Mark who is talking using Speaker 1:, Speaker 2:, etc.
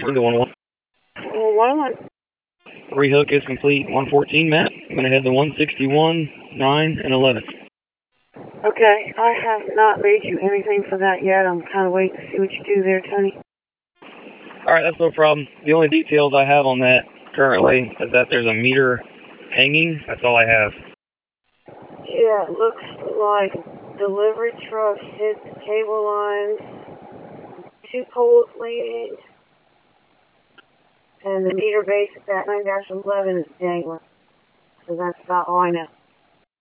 Speaker 1: Into 1-1.
Speaker 2: Well, 1-1.
Speaker 1: Rehook is complete. 114, Matt. I'm going to head to 161, 9, and 11.
Speaker 2: Okay, I have not made you anything for that yet. I'm kind of waiting to see what you do there, Tony.
Speaker 1: All right, that's no problem. The only details I have on that currently is that there's a meter hanging. That's all I have.
Speaker 2: Yeah, it looks like delivery truck hit the cable lines, 2 poles leading, and the meter base at that 9-11 is dangling. So that's about all I know.